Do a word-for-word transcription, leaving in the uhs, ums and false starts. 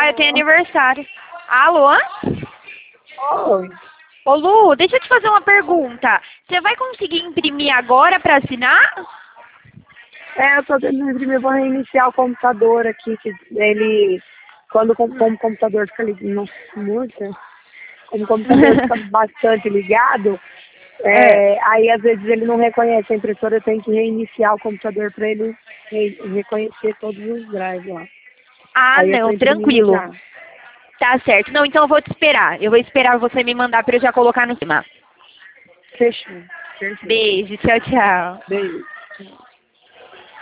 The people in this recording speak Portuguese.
Ah, eu tenho aniversário. Alô? Oi. Ô, Lu, deixa eu te fazer uma pergunta. Você vai conseguir imprimir agora para assinar? É, eu tô tentando imprimir, eu vou reiniciar o computador aqui, que ele, quando o com- como o computador fica ligado, nossa, muita, como o computador fica bastante ligado, É. é, aí às vezes ele não reconhece a impressora, eu tenho que reiniciar o computador para ele re- reconhecer todos os drives lá. Ah, Aí eu tô não, imprimindo tranquilo. já. Tá certo. Não, então eu vou te esperar. Eu vou esperar você me mandar para eu já colocar no cima. Fechou. Perfeito. Beijo, tchau, tchau. Beijo.